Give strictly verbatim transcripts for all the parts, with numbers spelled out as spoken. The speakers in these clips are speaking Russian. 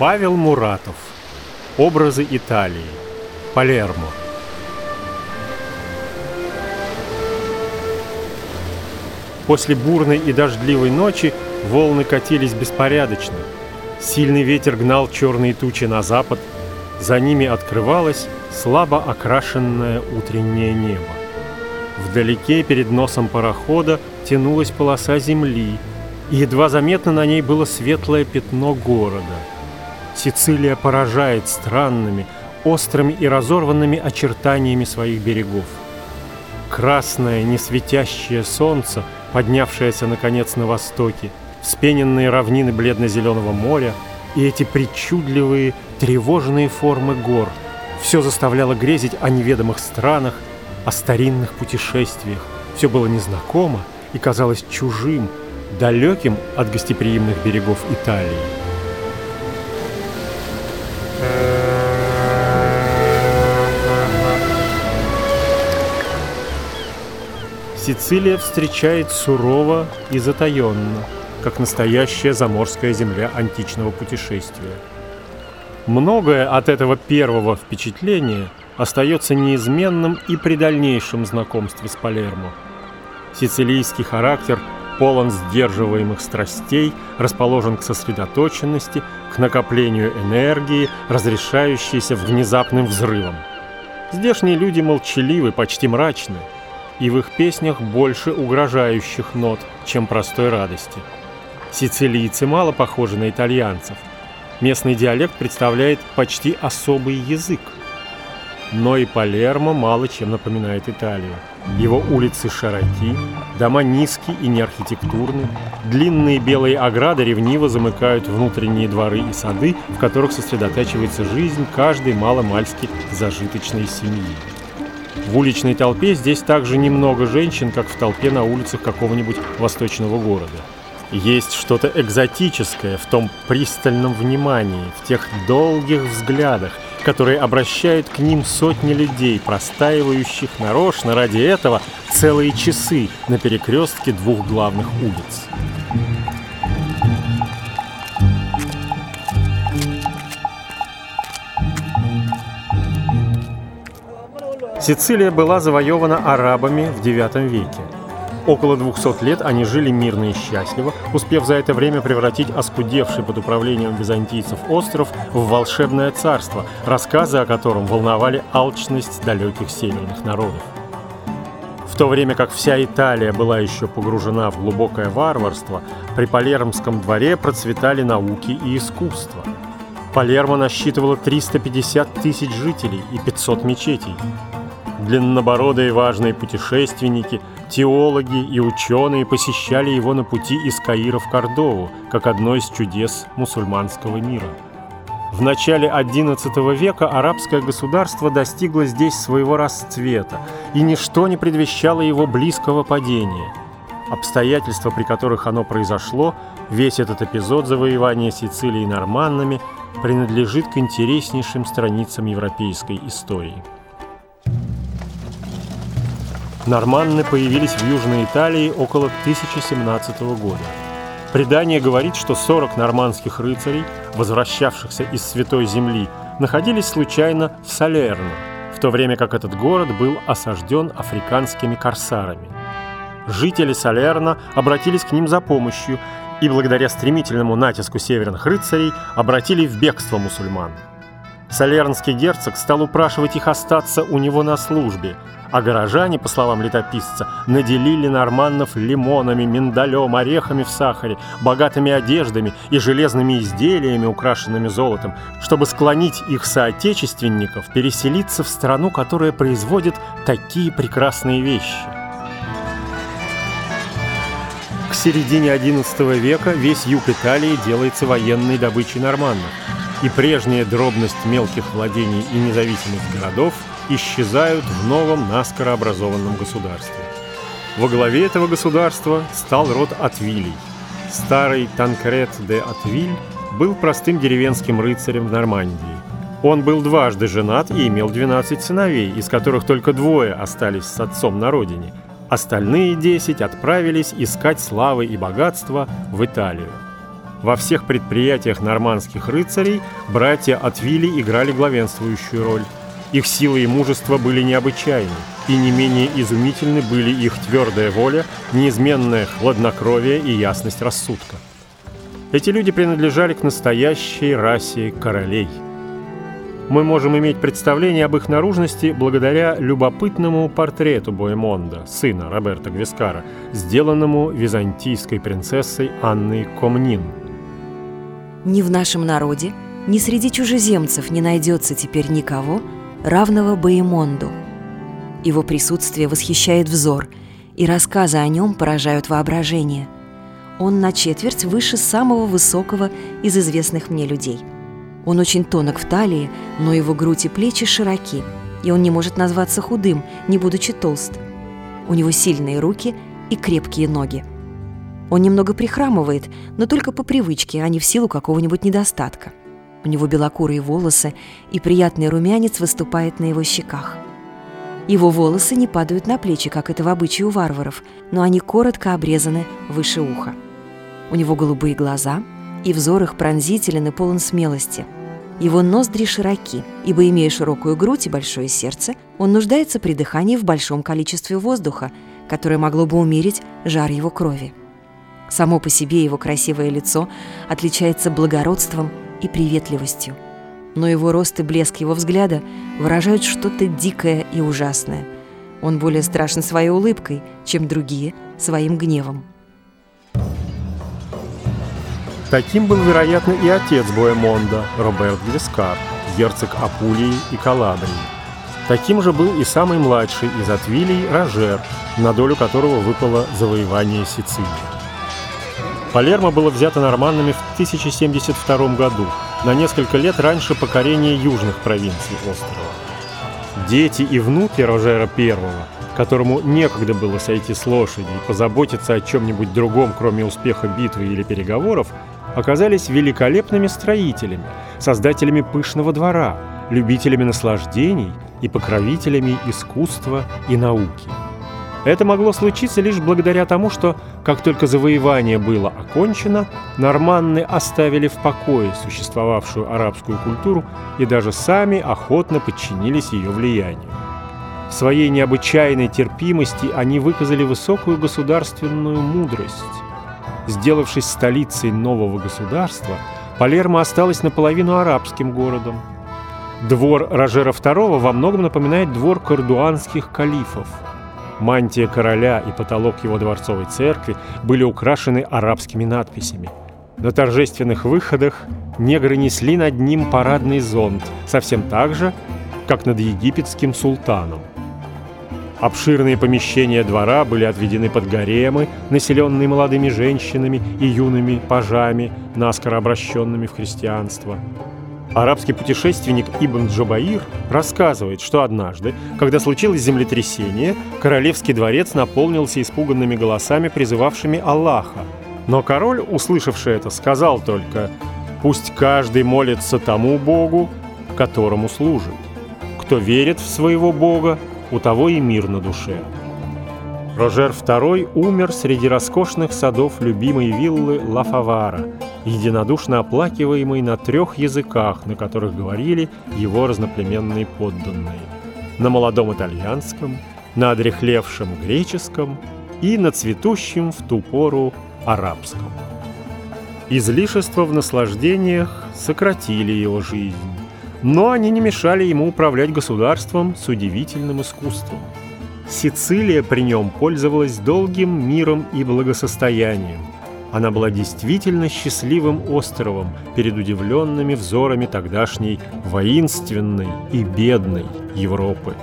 Павел Муратов. Образы Италии. Палермо. После бурной и дождливой ночи волны катились беспорядочно. Сильный ветер гнал черные тучи на запад. За ними открывалось слабо окрашенное утреннее небо. Вдалеке, перед носом парохода, тянулась полоса земли, и едва заметно на ней было светлое пятно города. Сицилия поражает странными, острыми и разорванными очертаниями своих берегов. Красное, несветящее солнце, поднявшееся, наконец, на востоке, вспененные равнины бледно-зеленого моря и эти причудливые, тревожные формы гор — все заставляло грезить о неведомых странах, о старинных путешествиях. Все было незнакомо и казалось чужим, далеким от гостеприимных берегов Италии. Сицилия встречает сурово и затаенно, как настоящая заморская земля античного путешествия. Многое от этого первого впечатления остается неизменным и при дальнейшем знакомстве с Палермо. Сицилийский характер полон сдерживаемых страстей, расположен к сосредоточенности, к накоплению энергии, разрешающейся внезапным взрывом. Здешние люди молчаливы, почти мрачны, и в их песнях больше угрожающих нот, чем простой радости. Сицилийцы мало похожи на итальянцев. Местный диалект представляет почти особый язык. Но и Палермо мало чем напоминает Италию. Его улицы широки, дома низкие и неархитектурны, длинные белые ограды ревниво замыкают внутренние дворы и сады, в которых сосредотачивается жизнь каждой маломальски зажиточной семьи. В уличной толпе здесь также немного женщин, как в толпе на улицах какого-нибудь восточного города. Есть что-то экзотическое в том пристальном внимании, в тех долгих взглядах, которые обращают к ним сотни людей, простаивающих нарочно ради этого целые часы на перекрестке двух главных улиц. Сицилия была завоевана арабами в девятом веке. Около двухсот лет они жили мирно и счастливо, успев за это время превратить оскудевший под управлением византийцев остров в волшебное царство, рассказы о котором волновали алчность далеких северных народов. В то время как вся Италия была еще погружена в глубокое варварство, при Палермском дворе процветали науки и искусство. Палермо насчитывало триста пятьдесят тысяч жителей и пятьсот мечетей. Длиннобородые важные путешественники, теологи и ученые посещали его на пути из Каира в Кордову, как одно из чудес мусульманского мира. В начале одиннадцатого века арабское государство достигло здесь своего расцвета, и ничто не предвещало его близкого падения. Обстоятельства, при которых оно произошло, весь этот эпизод завоевания Сицилии норманнами, принадлежит к интереснейшим страницам европейской истории. Норманны появились в Южной Италии около тысяча семнадцатого года. Предание говорит, что сорок нормандских рыцарей, возвращавшихся из Святой Земли, находились случайно в Салерно, в то время как этот город был осажден африканскими корсарами. Жители Салерно обратились к ним за помощью и благодаря стремительному натиску северных рыцарей обратили в бегство мусульман. Салернский герцог стал упрашивать их остаться у него на службе, а горожане, по словам летописца, наделили норманнов лимонами, миндалем, орехами в сахаре, богатыми одеждами и железными изделиями, украшенными золотом, чтобы склонить их соотечественников переселиться в страну, которая производит такие прекрасные вещи. К середине одиннадцатого века весь юг Италии делается военной добычей норманнов, и прежняя дробность мелких владений и независимых городов исчезают в новом наскоро образованном государстве. Во главе этого государства стал род Атвилей. Старый Танкрет де Атвиль был простым деревенским рыцарем в Нормандии. Он был дважды женат и имел двенадцать сыновей, из которых только двое остались с отцом на родине. Остальные десять отправились искать славы и богатства в Италию. Во всех предприятиях нормандских рыцарей братья Оттвили играли главенствующую роль. Их сила и мужество были необычайны, и не менее изумительны были их твердая воля, неизменное хладнокровие и ясность рассудка. Эти люди принадлежали к настоящей расе королей. Мы можем иметь представление об их наружности благодаря любопытному портрету Боемонда, сына Роберта Гвискара, сделанному византийской принцессой Анной Комнин. Ни в нашем народе, ни среди чужеземцев не найдется теперь никого, равного Боемонду. Его присутствие восхищает взор, и рассказы о нем поражают воображение. Он на четверть выше самого высокого из известных мне людей. Он очень тонок в талии, но его грудь и плечи широки, и он не может назваться худым, не будучи толст. У него сильные руки и крепкие ноги. Он немного прихрамывает, но только по привычке, а не в силу какого-нибудь недостатка. У него белокурые волосы, и приятный румянец выступает на его щеках. Его волосы не падают на плечи, как это в обычае у варваров, но они коротко обрезаны выше уха. У него голубые глаза, и взор их пронзителен и полон смелости. Его ноздри широки, ибо, имея широкую грудь и большое сердце, он нуждается при дыхании в большом количестве воздуха, которое могло бы умерить жар его крови. Само по себе его красивое лицо отличается благородством и приветливостью. Но его рост и блеск его взгляда выражают что-то дикое и ужасное. Он более страшен своей улыбкой, чем другие своим гневом. Таким был, вероятно, и отец Боемонда, Роберт Гвискар, герцог Апулии и Калабрии. Таким же был и самый младший из Оттвилей Рожер, на долю которого выпало завоевание Сицилии. Палермо было взято норманнами в тысяча семьдесят втором году, на несколько лет раньше покорения южных провинций острова. Дети и внуки Рожера Первого, которому некогда было сойти с лошади и позаботиться о чем-нибудь другом, кроме успеха битвы или переговоров, оказались великолепными строителями, создателями пышного двора, любителями наслаждений и покровителями искусства и науки. Это могло случиться лишь благодаря тому, что, как только завоевание было окончено, норманны оставили в покое существовавшую арабскую культуру и даже сами охотно подчинились ее влиянию. В своей необычайной терпимости они выказали высокую государственную мудрость. Сделавшись столицей нового государства, Палермо осталась наполовину арабским городом. Двор Рожера Второго во многом напоминает двор кордуанских калифов. Мантия короля и потолок его дворцовой церкви были украшены арабскими надписями. На торжественных выходах негры несли над ним парадный зонт, совсем так же, как над египетским султаном. Обширные помещения двора были отведены под гаремы, населенные молодыми женщинами и юными пажами, наскоро обращенными в христианство. Арабский путешественник Ибн Джабаир рассказывает, что однажды, когда случилось землетрясение, королевский дворец наполнился испуганными голосами, призывавшими Аллаха. Но король, услышавший это, сказал только: «Пусть каждый молится тому Богу, которому служит. Кто верит в своего Бога, у того и мир на душе». Рожер Второй умер среди роскошных садов любимой виллы Ла Фавара, единодушно оплакиваемой на трех языках, на которых говорили его разноплеменные подданные: на молодом итальянском, на одряхлевшем греческом и на цветущем в ту пору арабском. Излишества в наслаждениях сократили его жизнь, но они не мешали ему управлять государством с удивительным искусством. Сицилия при нем пользовалась долгим миром и благосостоянием. Она была действительно счастливым островом перед удивленными взорами тогдашней воинственной и бедной Европы.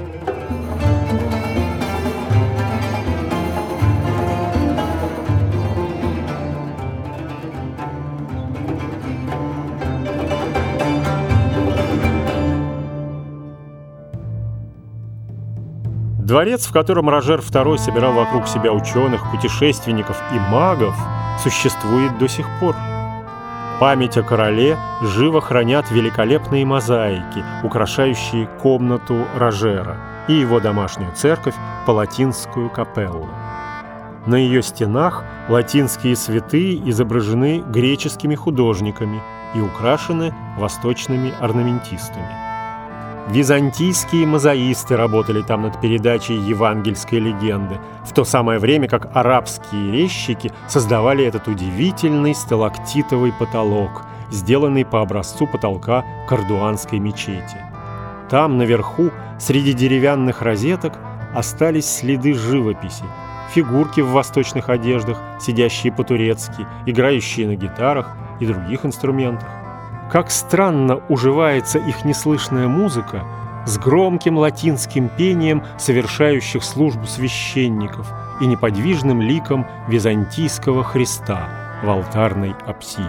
Дворец, в котором Рожер Второй собирал вокруг себя ученых, путешественников и магов, существует до сих пор. Память о короле живо хранят великолепные мозаики, украшающие комнату Рожера и его домашнюю церковь Палатинскую капеллу. На ее стенах латинские святые изображены греческими художниками и украшены восточными орнаментистами. Византийские мозаисты работали там над передачей евангельской легенды, в то самое время как арабские резчики создавали этот удивительный сталактитовый потолок, сделанный по образцу потолка Кардуанской мечети. Там, наверху, среди деревянных розеток, остались следы живописи, фигурки в восточных одеждах, сидящие по-турецки, играющие на гитарах и других инструментах. Как странно уживается их неслышная музыка с громким латинским пением совершающих службу священников и неподвижным ликом византийского Христа в алтарной апсиде.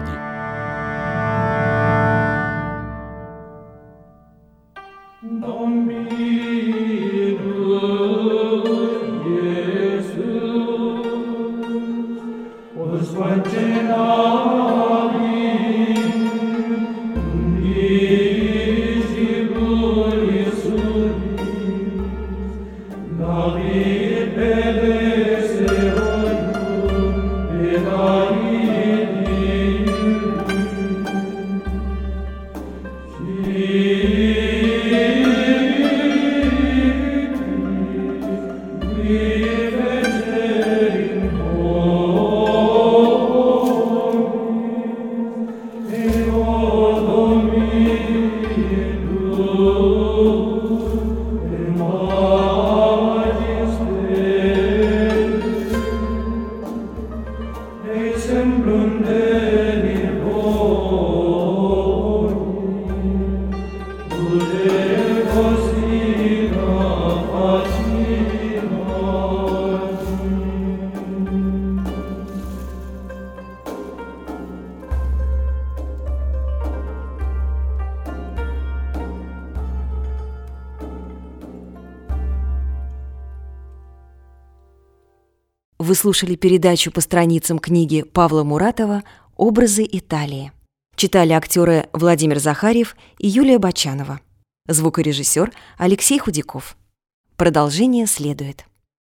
Вы слушали передачу по страницам книги Павла Муратова «Образы Италии». Читали актеры Владимир Захарьев и Юлия Бочанова. Звукорежиссер Алексей Худяков. Продолжение следует.